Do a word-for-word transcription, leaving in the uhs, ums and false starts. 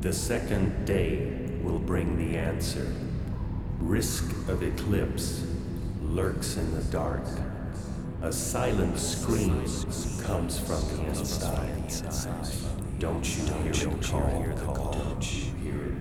The second day will bring the answer. Risk of eclipse lurks in the dark. A silent scream comes from the inside. Don't you hear it call? Don't you hear it